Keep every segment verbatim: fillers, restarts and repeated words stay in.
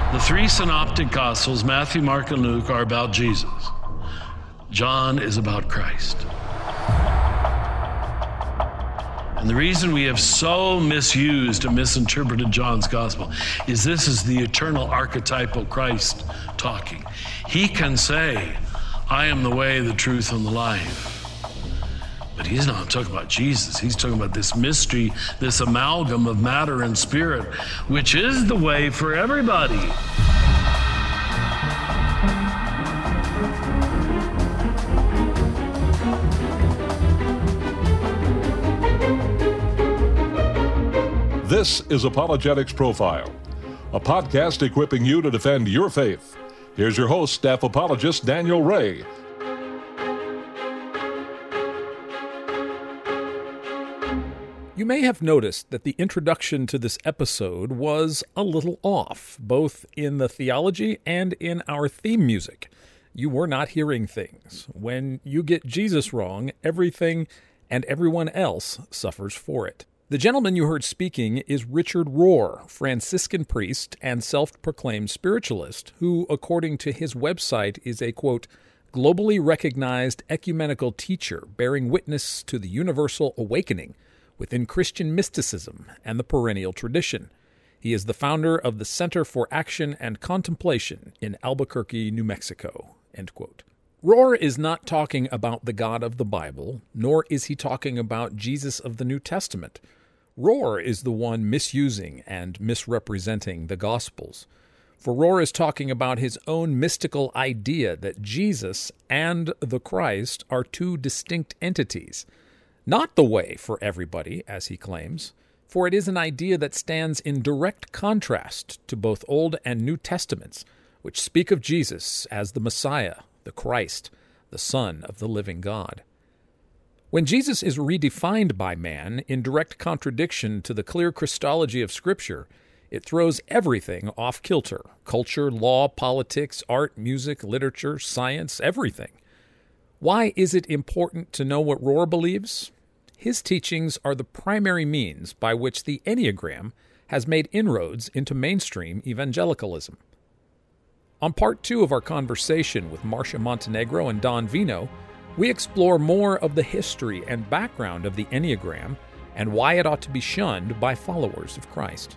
The three synoptic gospels, Matthew, Mark, and Luke, are about Jesus. John is about Christ. And the reason we have so misused and misinterpreted John's gospel is this is the eternal archetypal Christ talking. He can say, I am the way, the truth, and the life. But he's not talking about Jesus. He's talking about this mystery, this amalgam of matter and spirit, which is the way for everybody. This is Apologetics Profile, a podcast equipping you to defend your faith. Here's your host, staff apologist Daniel Ray. You may have noticed that the introduction to this episode was a little off, both in the theology and in our theme music. You were not hearing things. When you get Jesus wrong, everything and everyone else suffers for it. The gentleman you heard speaking is Richard Rohr, Franciscan priest and self-proclaimed spiritualist, who, according to his website, is a, quote, globally recognized ecumenical teacher bearing witness to the universal awakening within Christian mysticism and the perennial tradition. He is the founder of the Center for Action and Contemplation in Albuquerque, New Mexico, end quote. Rohr is not talking about the God of the Bible, nor is he talking about Jesus of the New Testament. Rohr is the one misusing and misrepresenting the Gospels. For Rohr is talking about his own mystical idea that Jesus and the Christ are two distinct entities. Not the way for everybody, as he claims, for it is an idea that stands in direct contrast to both Old and New Testaments, which speak of Jesus as the Messiah, the Christ, the Son of the living God. When Jesus is redefined by man in direct contradiction to the clear Christology of Scripture, it throws everything off kilter: culture, law, politics, art, music, literature, science, everything. Why is it important to know what Rohr believes? His teachings are the primary means by which the Enneagram has made inroads into mainstream evangelicalism. On part two of our conversation with Marcia Montenegro and Don Vino, we explore more of the history and background of the Enneagram and why it ought to be shunned by followers of Christ.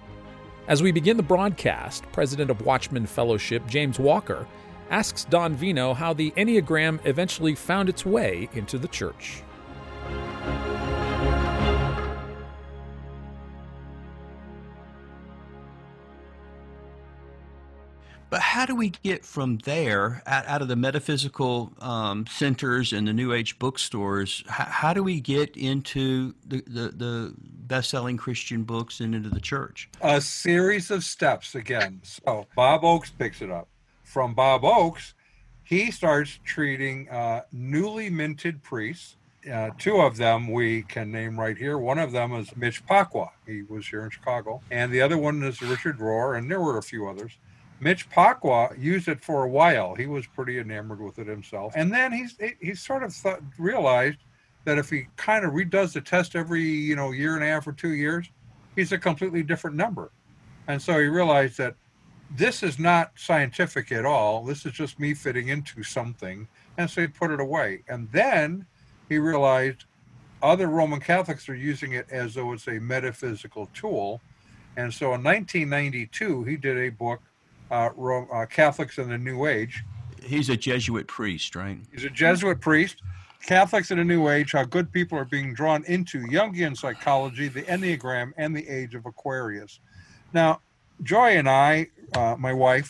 As we begin the broadcast, President of Watchman Fellowship James Walker asks Don Vino how the Enneagram eventually found its way into the church. But how do we get from there, out, out of the metaphysical um, centers and the New Age bookstores, how, how do we get into the, the, the best-selling Christian books and into the church? A series of steps again. So Bob Oakes picks it up. From Bob Oakes, he starts treating uh, newly minted priests. Uh, two of them we can name right here. One of them is Mitch Pacwa. He was here in Chicago. And the other one is Richard Rohr, and there were a few others. Mitch Pacwa used it for a while. He was pretty enamored with it himself. And then he's he sort of thought, realized that if he kind of redoes the test every, you know, year and a half or two years, he's a completely different number. And so he realized that this is not scientific at all. This is just me fitting into something. And so he put it away. And then he realized other Roman Catholics are using it as though it's a metaphysical tool. And so in nineteen ninety-two, he did a book, Uh, uh, Catholics in the New Age. He's a Jesuit priest, right? He's a Jesuit priest. Catholics in the New Age, how good people are being drawn into Jungian psychology, the Enneagram, and the age of Aquarius. Now, Joy and I, uh, my wife,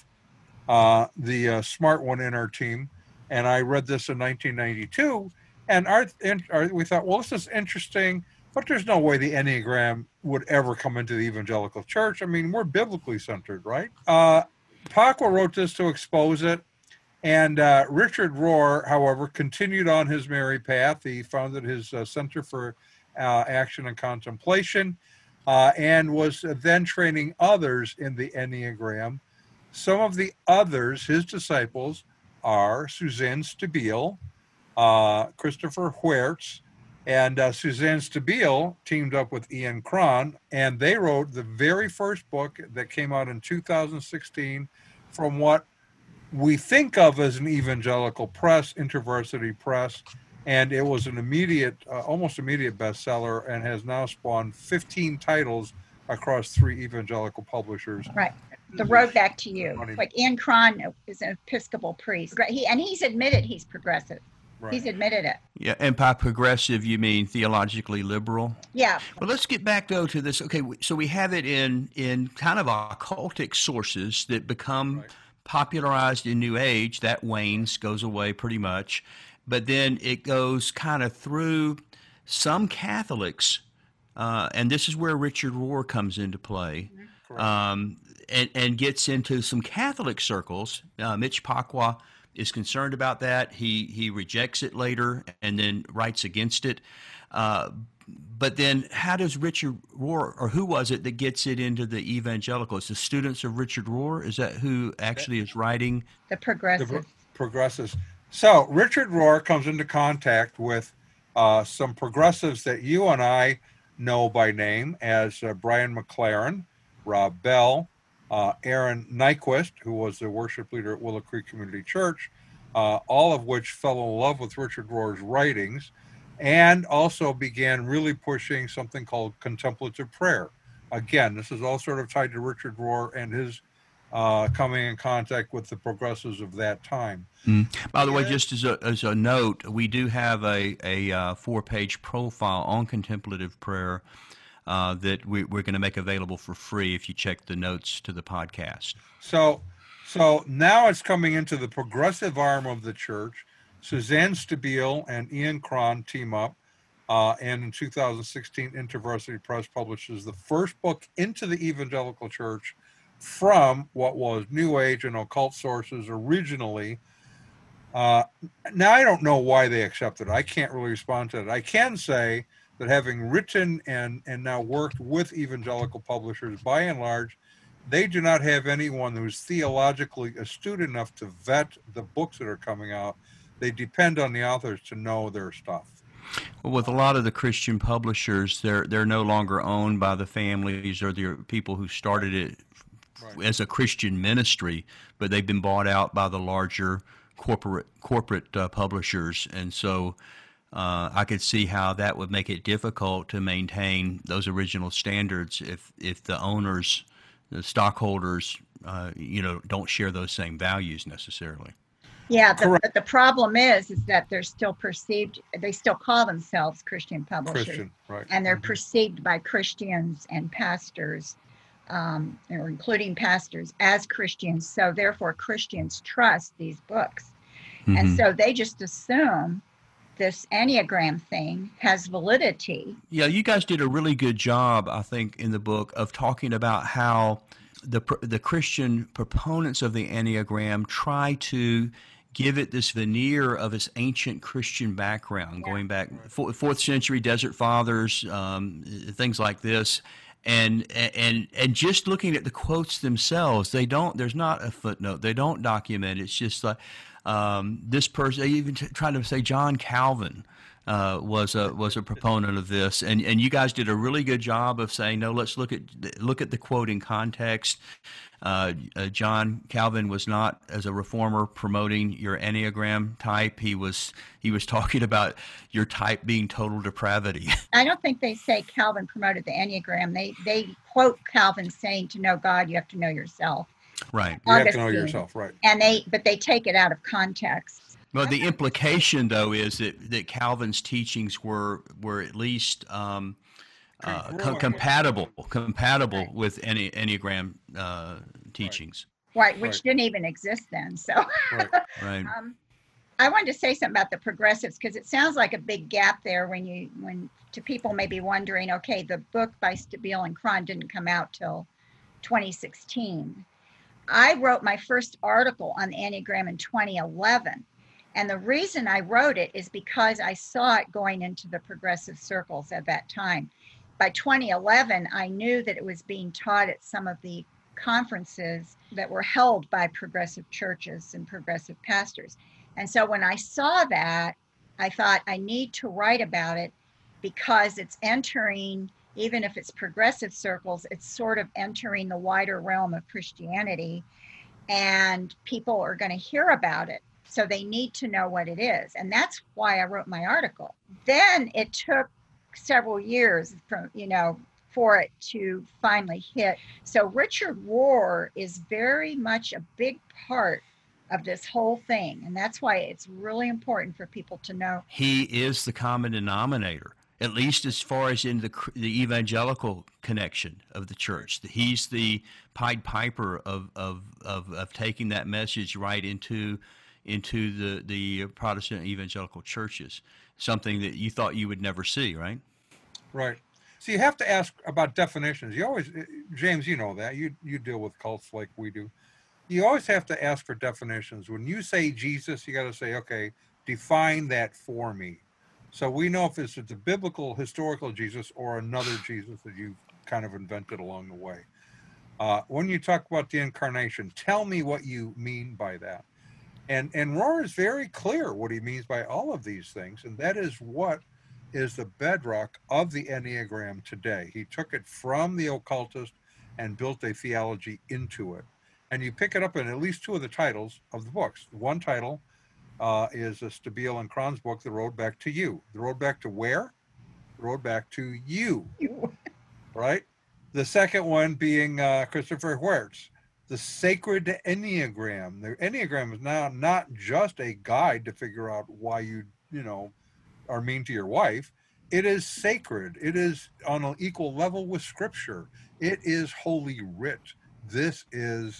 uh, the uh, smart one in our team, and I read this in nineteen ninety-two, and our, our, we thought, well, this is interesting, but there's no way the Enneagram would ever come into the evangelical church. I mean, we're biblically centered, right? Uh, Pacwa wrote this to expose it, and uh, Richard Rohr, however, continued on his merry path. He founded his uh, Center for uh, Action and Contemplation, uh, and was then training others in the Enneagram. Some of the others, his disciples, are Suzanne Stabile, uh, Christopher Huertz, And uh, Suzanne Stabile teamed up with Ian Cron, and they wrote the very first book that came out in two thousand sixteen from what we think of as an evangelical press, InterVarsity Press, and it was an immediate, uh, almost immediate bestseller, and has now spawned fifteen titles across three evangelical publishers. Right. The Road Back to You. Like Ian Cron is an Episcopal priest. He, and he's admitted he's progressive. Right. He's admitted it. Yeah, and by progressive, you mean theologically liberal? Yeah. Well, let's get back, though, to this. Okay, so we have it in, in kind of occultic sources that become right. popularized in New Age. That wanes, goes away pretty much. But then it goes kind of through some Catholics, uh, and this is where Richard Rohr comes into play, mm-hmm. um, and, and gets into some Catholic circles. Uh, Mitch Pacwa is concerned about that. He he rejects it later and then writes against it. Uh, but then how does Richard Rohr, or who was it that gets it into the evangelicals? The students of Richard Rohr? Is that who actually is writing? The progressives. The progressives. So Richard Rohr comes into contact with uh, some progressives that you and I know by name as uh, Brian McLaren, Rob Bell, Uh, Aaron Nyquist, who was the worship leader at Willow Creek Community Church, uh, all of which fell in love with Richard Rohr's writings, and also began really pushing something called contemplative prayer. Again, this is all sort of tied to Richard Rohr and his uh, coming in contact with the progressives of that time. Mm. By the way, just as a, as a note, we do have a, a uh, four-page profile on contemplative prayer Uh, that we, we're going to make available for free if you check the notes to the podcast. So, so now it's coming into the progressive arm of the church. Suzanne Stabile and Ian Cron team up, uh, and in two thousand sixteen, InterVarsity Press publishes the first book into the evangelical church from what was New Age and occult sources originally. Uh, now, I don't know why they accepted it. I can't really respond to it. I can say that having written and, and now worked with evangelical publishers, by and large, they do not have anyone who's theologically astute enough to vet the books that are coming out. They depend on the authors to know their stuff. Well, with a lot of the Christian publishers, they're they're no longer owned by the families or the people who started it right. as a Christian ministry, but they've been bought out by the larger corporate corporate uh, publishers, and so Uh, I could see how that would make it difficult to maintain those original standards if, if the owners, the stockholders, uh, you know, don't share those same values necessarily. Yeah, the, but the problem is, is that they're still perceived. They still call themselves Christian publishers, Christian, right? And they're mm-hmm. perceived by Christians and pastors, um, or including pastors, as Christians. So therefore, Christians trust these books, mm-hmm. and so they just assume this Enneagram thing has validity. Yeah, you guys did a really good job, I think, in the book of talking about how the the Christian proponents of the Enneagram try to give it this veneer of its ancient Christian background, yeah. going back fourth century Desert Fathers, um, things like this. And and and just looking at the quotes themselves, they don't. There's not a footnote. They don't document. It's just like um, this person. They even t- trying to say John Calvin uh, was a was a proponent of this, and and you guys did a really good job of saying no. Let's look at look at the quote in context. Uh, uh, John Calvin was not, as a reformer, promoting your Enneagram type. He was he was talking about your type being total depravity. I don't think they say Calvin promoted the Enneagram. They they quote Calvin saying, to know God, you have to know yourself. Right. You have to know yourself, right. And they but they take it out of context. Well, the implication, though, is that, that Calvin's teachings were were at least um, uh, co- compatible compatible right. with any Enneagram uh, teachings. Right, which right. didn't even exist then. So, right. right. um, I wanted to say something about the progressives, because it sounds like a big gap there when you when to people may be wondering, okay, the book by Stabile and Cron didn't come out till twenty sixteen. I wrote my first article on the Enneagram in twenty eleven. And the reason I wrote it is because I saw it going into the progressive circles at that time. By twenty eleven, I knew that it was being taught at some of the conferences that were held by progressive churches and progressive pastors. And so when I saw that, I thought I need to write about it because it's entering, even if it's progressive circles, it's sort of entering the wider realm of Christianity, and people are going to hear about it. So they need to know what it is. And that's why I wrote my article. Then it took several years from, you know, for it to finally hit. So Richard Rohr is very much a big part of this whole thing. And that's why it's really important for people to know. He is the common denominator, at least as far as in the, the evangelical connection of the church. He's the Pied Piper of, of, of, of taking that message right into into the, the Protestant evangelical churches, something that you thought you would never see, right? Right. So you have to ask about definitions. You always, James, you know that. You you deal with cults like we do. You always have to ask for definitions. When you say Jesus, you got to say, okay, define that for me. So we know if it's, it's a biblical, historical Jesus or another Jesus that you've kind of invented along the way. Uh, when you talk about the incarnation, tell me what you mean by that. And and Rohr is very clear what he means by all of these things, and that is what is the bedrock of the Enneagram today. He took it from the occultist and built a theology into it. And you pick it up in at least two of the titles of the books. One title uh, is a Stabile and Cron's book, The Road Back to You. The Road Back to where? The Road Back to You, right? The second one being uh, Christopher Huertz, The Sacred Enneagram. The Enneagram is now not just a guide to figure out why you, you know, are mean to your wife. It is sacred. It is on an equal level with Scripture. It is holy writ. This is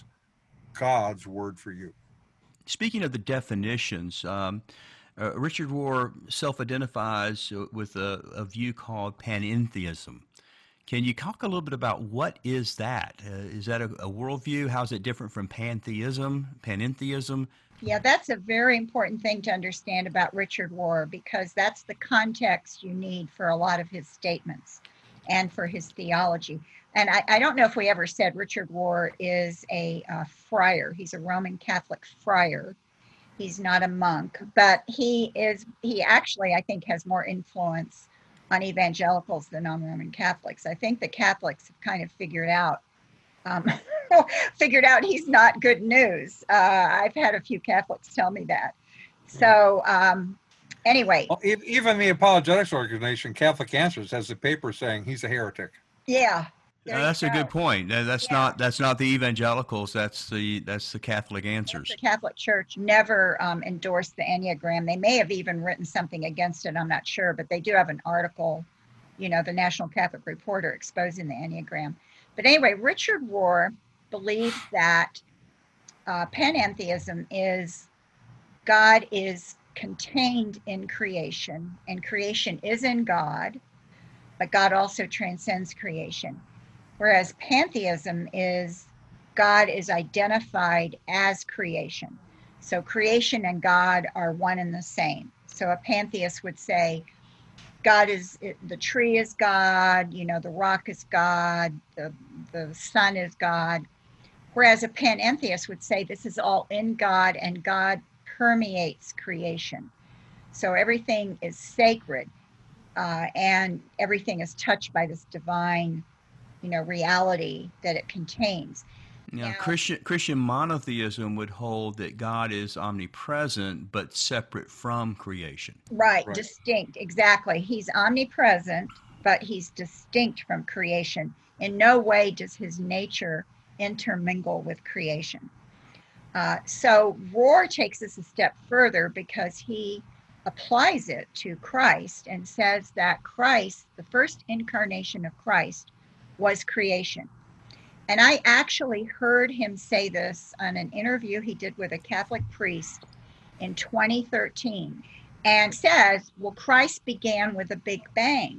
God's word for you. Speaking of the definitions, um, uh, Richard Rohr self-identifies with a, a view called panentheism. Can you talk a little bit about what is that? Uh, is that a, a worldview? How is it different from pantheism, panentheism? Yeah, that's a very important thing to understand about Richard Rohr, because that's the context you need for a lot of his statements and for his theology. And I, I don't know if we ever said Richard Rohr is a uh, friar. He's a Roman Catholic friar. He's not a monk, but he is, he actually, I think, has more influence on evangelicals than on Roman Catholics. I think the Catholics have kind of figured out um, figured out he's not good news. Uh, I've had a few Catholics tell me that. So um, anyway. Well, even the apologetics organization, Catholic Answers, has a paper saying he's a heretic. Yeah. Uh, that's a good point. That's yeah. not that's not the evangelicals. That's the that's the Catholic Answers. The Catholic Church never um, endorsed the Enneagram. They may have even written something against it. I'm not sure, but they do have an article, you know, the National Catholic Reporter, exposing the Enneagram. But anyway, Richard Rohr believes that uh, panentheism is God is contained in creation, and creation is in God, but God also transcends creation. Whereas pantheism is God is identified as creation. So creation and God are one and the same. So a pantheist would say God is, the tree is God, you know, the rock is God, the, the sun is God. Whereas a panentheist would say this is all in God and God permeates creation. So everything is sacred uh, and everything is touched by this divine, you know, reality that it contains. Now, now, Christian Christian monotheism would hold that God is omnipresent but separate from creation. Right, right, distinct, exactly. He's omnipresent, but he's distinct from creation. In no way does his nature intermingle with creation. Uh, so Rohr takes this a step further because he applies it to Christ and says that Christ, the first incarnation of Christ, was creation. And I actually heard him say this on an interview he did with a Catholic priest in twenty thirteen, and says, well, Christ began with a big bang.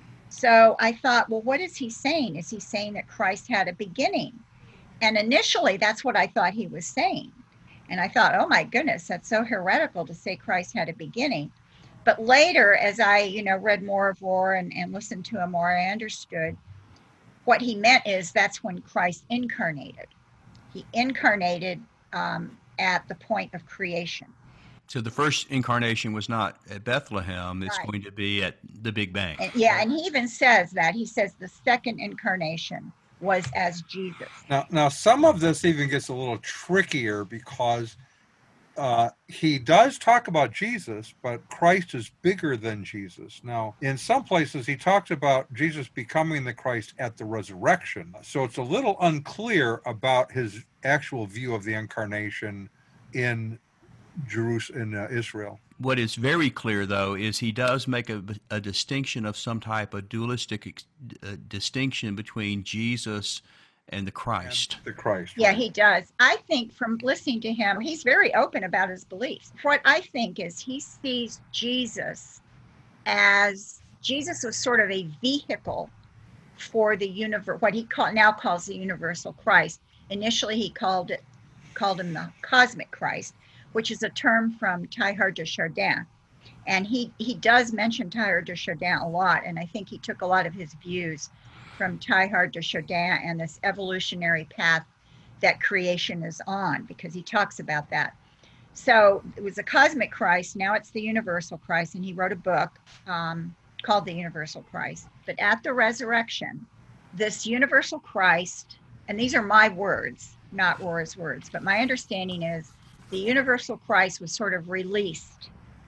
So I thought, well, what is he saying? Is he saying that Christ had a beginning? And initially, that's what I thought he was saying. And I thought, oh my goodness, that's so heretical to say Christ had a beginning. But later, as I, you know, read more of Rohr and, and listened to him more, I understood what he meant is that's when Christ incarnated. He incarnated um, at the point of creation. So the first incarnation was not at Bethlehem. It's Right. going to be at the Big Bang. And, yeah, and he even says that. He says the second incarnation was as Jesus. Now, now some of this even gets a little trickier because uh, he does talk about Jesus, but Christ is bigger than Jesus. Now, in some places, he talks about Jesus becoming the Christ at the resurrection. So it's a little unclear about his actual view of the incarnation in Jerusalem, in uh, Israel. What is very clear, though, is he does make a, a distinction of some type of dualistic ex, uh, distinction between Jesus and the Christ. The Christ. Yeah, he does. I think from listening to him, he's very open about his beliefs. What I think is he sees Jesus as Jesus was sort of a vehicle for the universe, what he call, now calls the universal Christ. Initially, he called it called him the cosmic Christ, which is a term from Teilhard de Chardin. And he, he does mention Teilhard de Chardin a lot, and I think he took a lot of his views from Teilhard de Chardin and this evolutionary path that creation is on, because he talks about that. So it was a cosmic Christ, now it's the universal Christ, and he wrote a book um, called The Universal Christ. But at the resurrection, this universal Christ, and these are my words, not Rora's words, but my understanding is the universal Christ was sort of released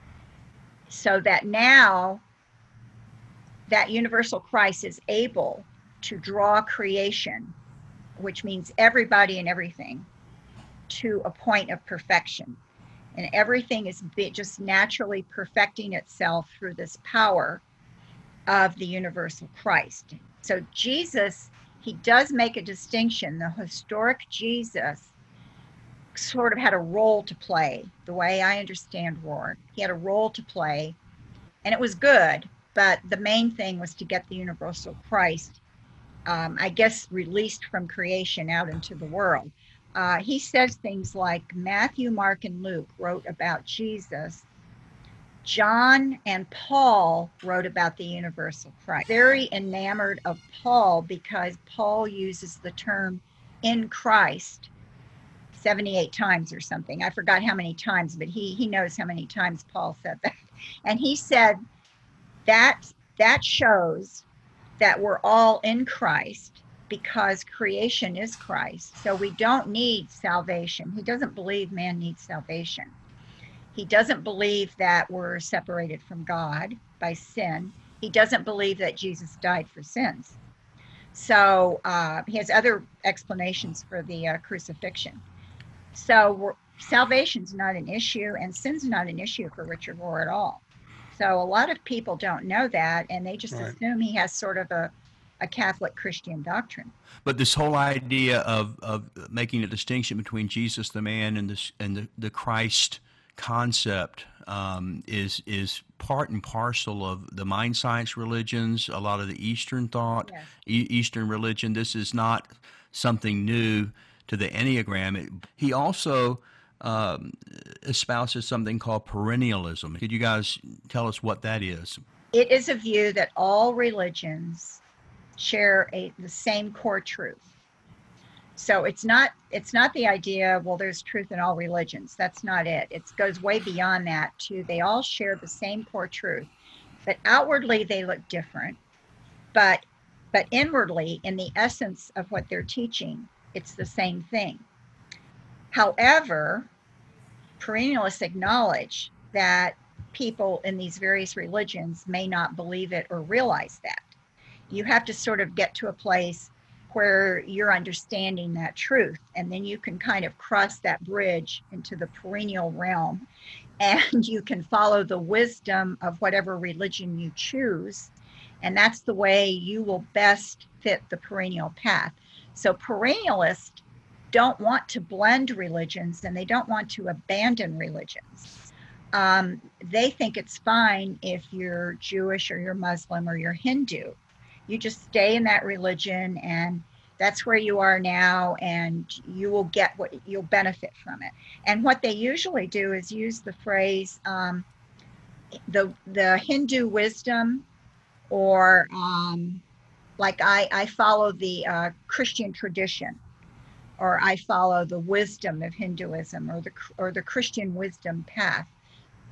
so that now that universal Christ is able to draw creation, which means everybody and everything, to a point of perfection. And everything is just naturally perfecting itself through this power of the universal Christ. So Jesus, he does make a distinction. The historic Jesus sort of had a role to play, the way I understand Rohr. He had a role to play, and it was good, but the main thing was to get the universal Christ, um, I guess, released from creation out into the world. Uh, he says things like Matthew, Mark, and Luke wrote about Jesus. John and Paul wrote about the universal Christ. Very enamored of Paul because Paul uses the term in Christ seventy-eight times or something. I forgot how many times, but he he knows how many times Paul said that. And he said that that shows that we're all in Christ because creation is Christ. So we don't need salvation. He doesn't believe man needs salvation. He doesn't believe that we're separated from God by sin. He doesn't believe that Jesus died for sins. So uh, he has other explanations for the uh, crucifixion. So we're, salvation's not an issue, and sin's not an issue for Richard Rohr at all. So a lot of people don't know that, and they just Right. assume he has sort of a, a Catholic Christian doctrine. But this whole idea of, of making a distinction between Jesus the man and, this, and the, the Christ concept um, is is part and parcel of the mind science religions, a lot of the Eastern thought, Yes. e- Eastern religion. This is not something new to the Enneagram. It, he also um, espouses something called perennialism. Could you guys tell us what that is? It is a view that all religions share a, the same core truth. So it's not it's not the idea, well, there's truth in all religions. That's not it. It goes way beyond that to they all share the same core truth. But outwardly they look different. But but inwardly, in the essence of what they're teaching, it's the same thing. However, perennialists acknowledge that people in these various religions may not believe it or realize that. You have to sort of get to a place where you're understanding that truth, and then you can kind of cross that bridge into the perennial realm, and you can follow the wisdom of whatever religion you choose, and that's the way you will best fit the perennial path. So perennialists don't want to blend religions, and they don't want to abandon religions. Um, they think it's fine if you're Jewish or you're Muslim or you're Hindu. You just stay in that religion, and that's where you are now, and you will get what you'll benefit from it. And what they usually do is use the phrase, um, the the Hindu wisdom, or um, like I, I follow the uh, Christian tradition, or I follow the wisdom of Hinduism, or the or the Christian wisdom path.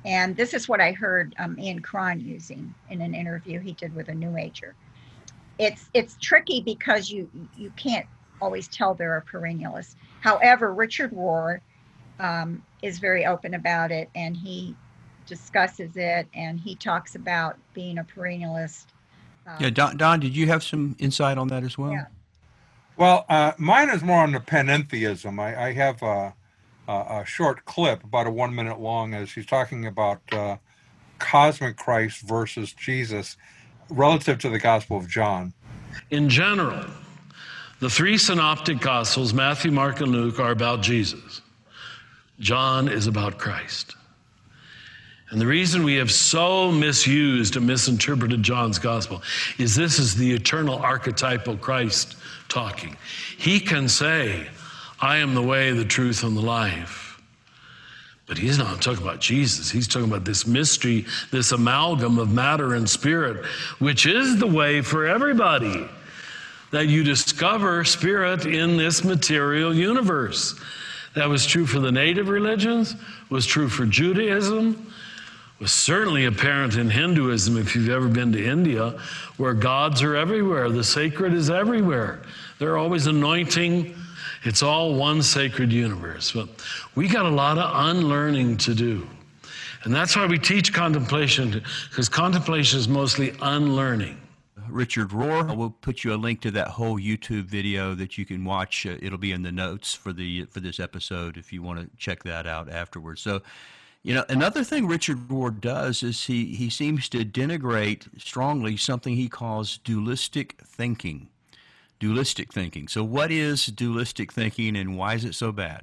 And this is what I heard um, Ian Cron using in an interview he did with a New Ager. It's it's tricky because you you can't always tell they're a perennialist. However, Richard Rohr um, is very open about it, and he discusses it, and he talks about being a perennialist. Um, yeah, Don, Don, did you have some insight on that as well? Yeah. Well, uh, mine is more on the panentheism. I, I have a, a, a short clip, about a one minute long, as he's talking about uh, cosmic Christ versus Jesus relative to the Gospel of John. In general, the three synoptic Gospels, Matthew, Mark, and Luke, are about Jesus. John is about Christ. And the reason we have so misused and misinterpreted John's Gospel is this is the eternal archetypal Christ talking. He can say, I am the way, the truth, and the life. But he's not talking about Jesus. He's talking about this mystery, this amalgam of matter and spirit, which is the way for everybody, that you discover spirit in this material universe. That was true for the native religions, was true for Judaism, was certainly apparent in Hinduism if you've ever been to India, where gods are everywhere. The sacred is everywhere. They're always anointing. It's all one sacred universe. But we got a lot of unlearning to do. And that's why we teach contemplation, because contemplation is mostly unlearning. Richard Rohr, we'll put you a link to that whole YouTube video that you can watch. Uh, it'll be in the notes for the for this episode if you want to check that out afterwards. So, you know, another thing Richard Rohr does is he, he seems to denigrate strongly something he calls dualistic thinking. Dualistic thinking. So what is dualistic thinking, and why is it so bad?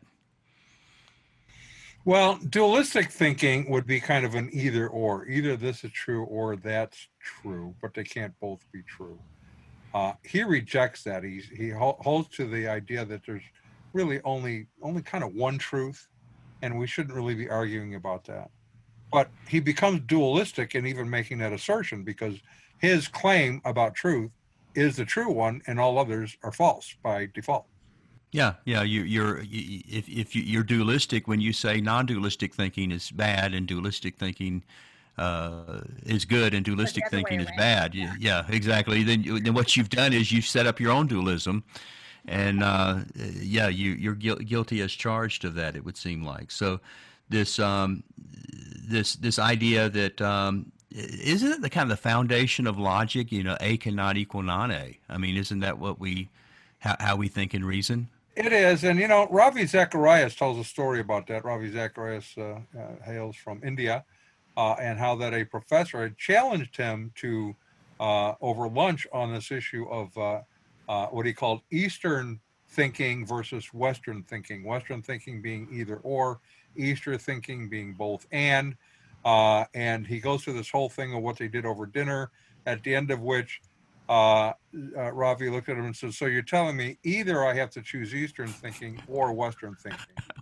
Well, dualistic thinking would be kind of an either or. Either this is true or that's true, but they can't both be true. Uh, he rejects that. He's, he holds to the idea that there's really only only kind of one truth, and we shouldn't really be arguing about that. But he becomes dualistic in even making that assertion, because his claim about truth is the true one, and all others are false by default. Yeah, yeah. You, you're you, if if you, you're dualistic when you say non-dualistic thinking is bad and dualistic thinking uh, is good and dualistic thinking is bad. Yeah. yeah, exactly. Then, you, then what you've done is you've set up your own dualism, and uh, yeah, you you're gu- guilty as charged of that. It would seem like so. This um, this this idea that um, isn't it the kind of the foundation of logic? You know, A cannot equal non-A. I mean, isn't that what we how, how we think and reason? It is, and you know, Ravi Zacharias tells a story about that. Ravi Zacharias uh, uh, hails from India, uh, and how that a professor had challenged him to uh, over lunch on this issue of uh, uh, what he called Eastern thinking versus Western thinking. Western thinking being either or, Eastern thinking being both and. Uh, and he goes through this whole thing of what they did over dinner, at the end of which uh, uh, Ravi looked at him and said, so you're telling me either I have to choose Eastern thinking or Western thinking?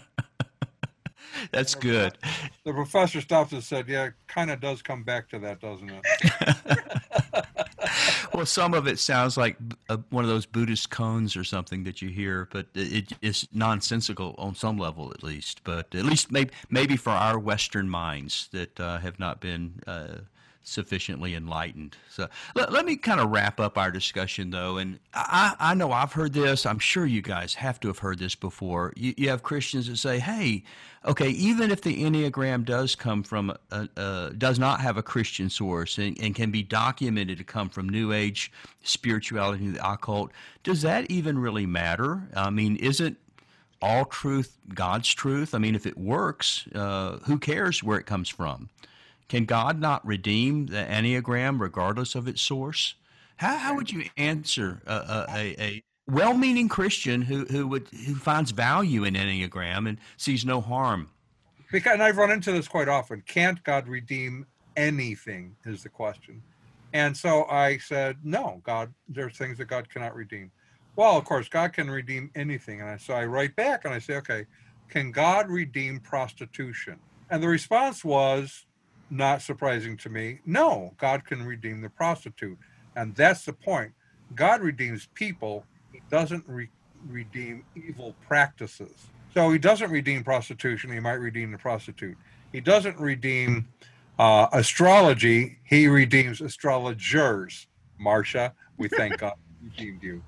That's good. The professor stopped and said, yeah, it kind of does come back to that, doesn't it? Well, some of it sounds like a, one of those Buddhist koans or something that you hear, but it is nonsensical on some level, at least. But at least maybe, maybe for our Western minds that uh, have not been uh, sufficiently enlightened. So let, let me kind of wrap up our discussion, though. And I, I know I've heard this. I'm sure you guys have to have heard this before. You, you have Christians that say, hey, okay, even if the Enneagram does come from, a, a, does not have a Christian source and, and can be documented to come from New Age spirituality and the occult, does that even really matter? I mean, isn't all truth God's truth? I mean, if it works, uh, who cares where it comes from? Can God not redeem the Enneagram regardless of its source? How, how would you answer a, a, a well-meaning Christian who who would who finds value in Enneagram and sees no harm? Because, and I've run into this quite often. Can't God redeem anything is the question. And so I said, no, God, there's things that God cannot redeem. Well, of course, God can redeem anything. And I, so I write back and I say, okay, can God redeem prostitution? And the response was, not surprising to me, no, God can redeem the prostitute. And that's the point. God redeems people. He doesn't re- redeem evil practices. So he doesn't redeem prostitution. He might redeem the prostitute. He doesn't redeem uh, astrology. He redeems astrologers. Marcia, we thank God redeemed you.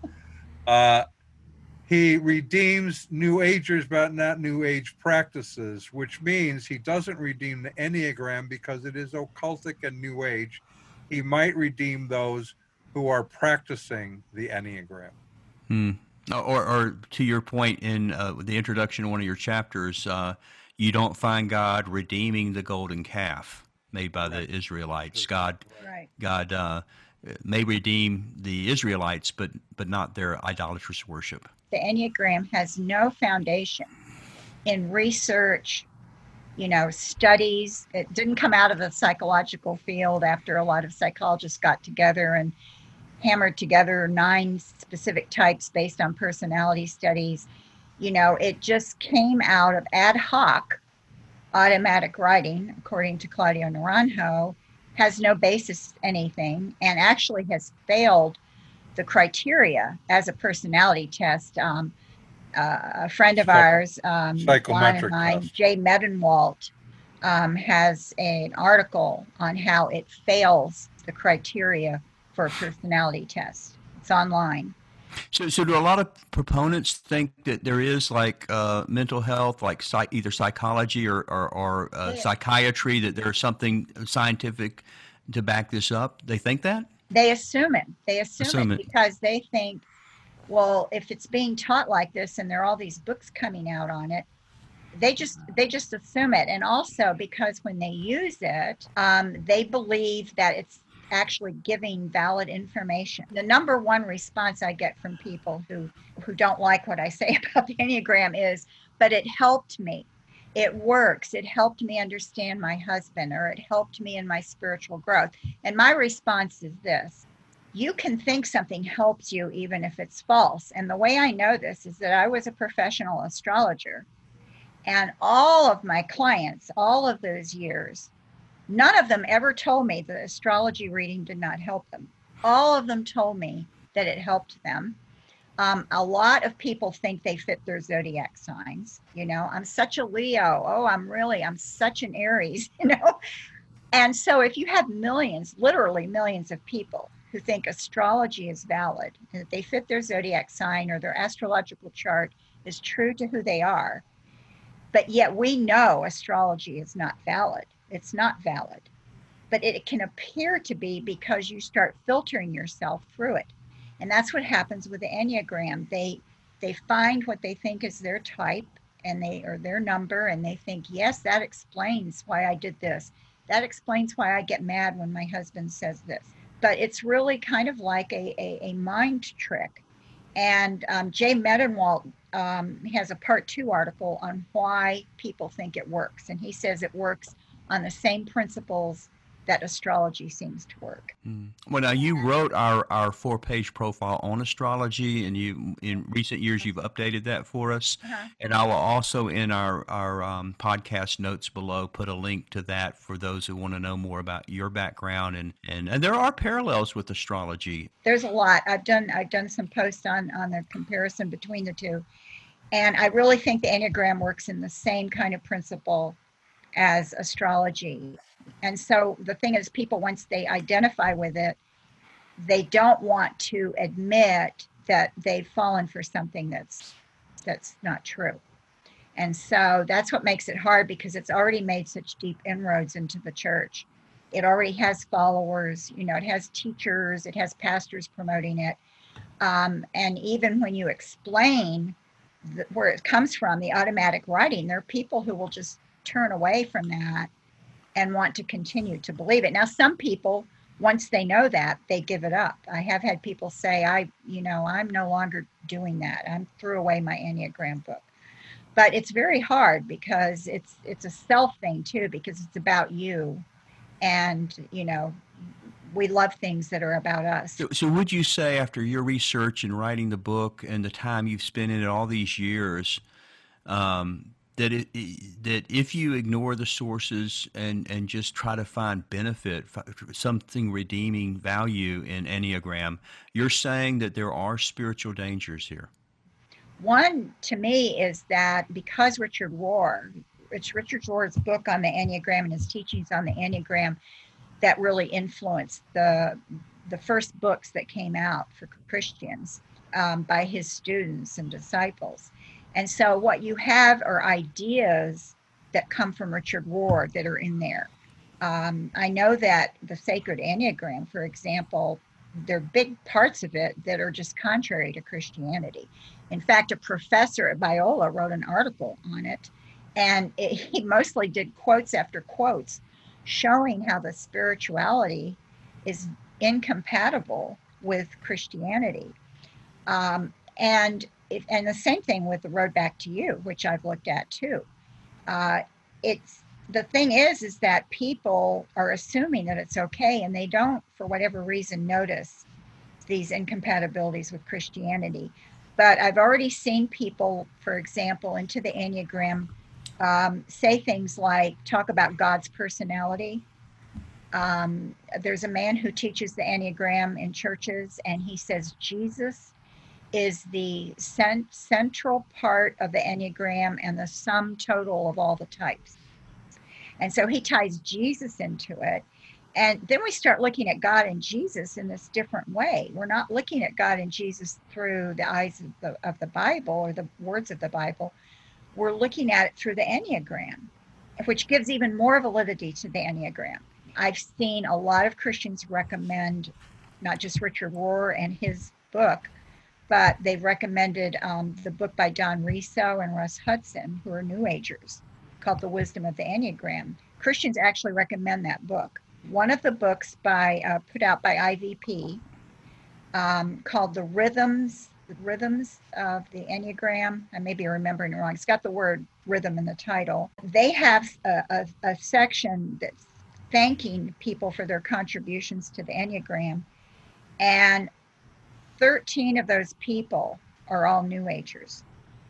Uh, he redeems New Agers, but not New Age practices, which means he doesn't redeem the Enneagram because it is occultic and New Age. He might redeem those who are practicing the Enneagram. Hmm. Or, or to your point in uh, the introduction to one of your chapters, uh, you don't find God redeeming the golden calf made by the Israelites. God, Right. God uh, may redeem the Israelites, but but not their idolatrous worship. The Enneagram has no foundation in research, you know, studies. It didn't come out of the psychological field after a lot of psychologists got together and hammered together nine specific types based on personality studies. You know, it just came out of ad hoc automatic writing, according to Claudio Naranjo, has no basis anything, and actually has failed the criteria as a personality test. Um, uh, a friend of ours, um, Psychometric Juan and mine, test. Jay Medenwalt, um, has an article on how it fails the criteria for a personality test. It's online. So, so do a lot of proponents think that there is like uh, mental health, like psych, either psychology or, or, or uh, Yeah. psychiatry, that there's something scientific to back this up? They think that? They assume it. They assume, Assume it, it. because they think, well, if it's being taught like this and there are all these books coming out on it, they just they just assume it. And also because when they use it, um, they believe that it's actually giving valid information. The number one response I get from people who who don't like what I say about the Enneagram is, but it helped me. It works. It helped me understand my husband, or it helped me in my spiritual growth. And my response is this: you can think something helps you even if it's false. And the way I know this is that I was a professional astrologer, and all of my clients, all of those years, none of them ever told me the astrology reading did not help them. All of them told me that it helped them. Um, a lot of people think they fit their zodiac signs. You know, I'm such a Leo. Oh, I'm really, I'm such an Aries, you know. And so if you have millions, literally millions of people who think astrology is valid, and that they fit their zodiac sign or their astrological chart is true to who they are, but yet we know astrology is not valid. It's not valid, but it can appear to be because you start filtering yourself through it. And that's what happens with the Enneagram. They they find what they think is their type and they or their number, and they think, yes, that explains why I did this. That explains why I get mad when my husband says this. But it's really kind of like a, a, a mind trick. And um, Jay Medenwalt um, has a part two article on why people think it works. And he says it works on the same principles that astrology seems to work. Mm. Well, now you wrote our, our four-page profile on astrology, and you in recent years you've updated that for us. Uh-huh. And I will also in our our um, podcast notes below put a link to that for those who want to know more about your background, and, and, and there are parallels with astrology. There's a lot. I've done I've done some posts on on the comparison between the two, and I really think the Enneagram works in the same kind of principle as astrology. And so the thing is, people, once they identify with it, they don't want to admit that they've fallen for something that's that's not true. And so that's what makes it hard, because it's already made such deep inroads into the church. It already has followers, you know, it has teachers, it has pastors promoting it. Um, and even when you explain the, where it comes from, the automatic writing, there are people who will just turn away from that and want to continue to believe it. Now, some people, once they know that, they give it up. I have had people say, I, you know, I'm no longer doing that. I threw away my Enneagram book. But it's very hard, because it's it's a self thing too, because it's about you. And, you know, we love things that are about us. So, so would you say, after your research and writing the book and the time you've spent in it all these years, um, that it, that if you ignore the sources and, and just try to find benefit, something redeeming value in Enneagram, you're saying that there are spiritual dangers here? One, to me, is that because Richard Rohr it's Richard Rohr's book on the Enneagram and his teachings on the Enneagram that really influenced the the first books that came out for Christians um, by his students and disciples. And so what you have are ideas that come from Richard Rohr that are in there. Um, I know that the Sacred Enneagram, for example, there are big parts of it that are just contrary to Christianity. In fact, a professor at Biola wrote an article on it, and it, he mostly did quotes after quotes showing how the spirituality is incompatible with Christianity. Um, and it, and the same thing with The Road Back to You, which I've looked at too. Uh, it's the thing is, is that people are assuming that it's okay, and they don't, for whatever reason, notice these incompatibilities with Christianity. But I've already seen people, for example, into the Enneagram, um, say things like, talk about God's personality. Um, there's a man who teaches the Enneagram in churches, and he says Jesus is the cent- central part of the Enneagram and the sum total of all the types. And so he ties Jesus into it. And then we start looking at God and Jesus in this different way. We're not looking at God and Jesus through the eyes of the, of the Bible or the words of the Bible. We're looking at it through the Enneagram, which gives even more validity to the Enneagram. I've seen a lot of Christians recommend not just Richard Rohr and his book, but they've recommended um, the book by Don Riso and Russ Hudson, who are New Agers, called The Wisdom of the Enneagram. Christians actually recommend that book. One of the books by uh, put out by I V P um, called The Rhythms, the Rhythms of the Enneagram. I may be remembering it wrong. It's got the word rhythm in the title. They have a, a, a section that's thanking people for their contributions to the Enneagram. And thirteen of those people are all New Agers.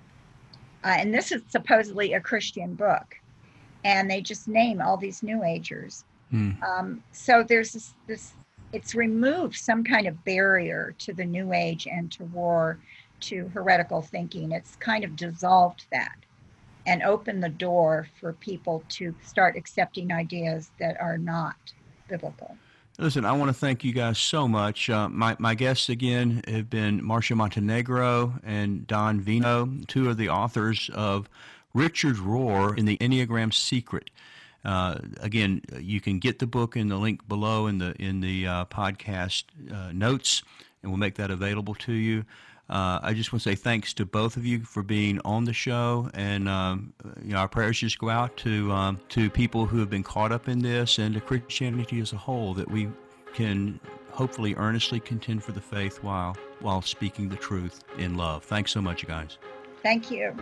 Uh, and this is supposedly a Christian book. And they just name all these New Agers. Hmm. Um, so there's this, this, it's removed some kind of barrier to the New Age and to Rohr, to heretical thinking. It's kind of dissolved that and opened the door for people to start accepting ideas that are not biblical. Listen, I want to thank you guys so much. Uh, my, my guests again have been Marcia Montenegro and Don Vino, two of the authors of Richard Rohr in the Enneagram Secret. Uh, again, you can get the book in the link below in the in the uh, podcast uh, notes, and we'll make that available to you. Uh, I just want to say thanks to both of you for being on the show, and um, you know, our prayers just go out to um, to people who have been caught up in this, and to Christianity as a whole, that we can hopefully earnestly contend for the faith while while speaking the truth in love. Thanks so much, you guys. Thank you.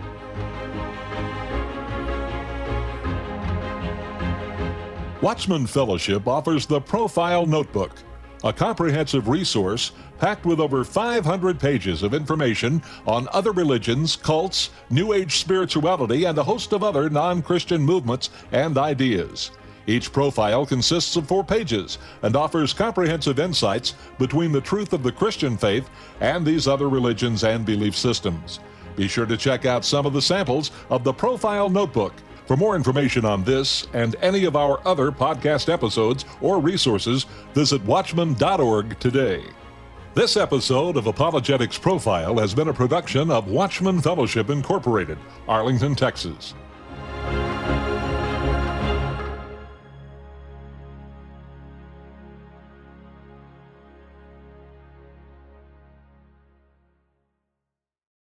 Watchman Fellowship offers the Profile Notebook, a comprehensive resource packed with over five hundred pages of information on other religions, cults, New Age spirituality, and a host of other non-Christian movements and ideas. Each profile consists of four pages and offers comprehensive insights between the truth of the Christian faith and these other religions and belief systems. Be sure to check out some of the samples of the Profile Notebook. For more information on this and any of our other podcast episodes or resources, visit watchman dot org today. This episode of Apologetics Profile has been a production of Watchman Fellowship Incorporated, Arlington, Texas.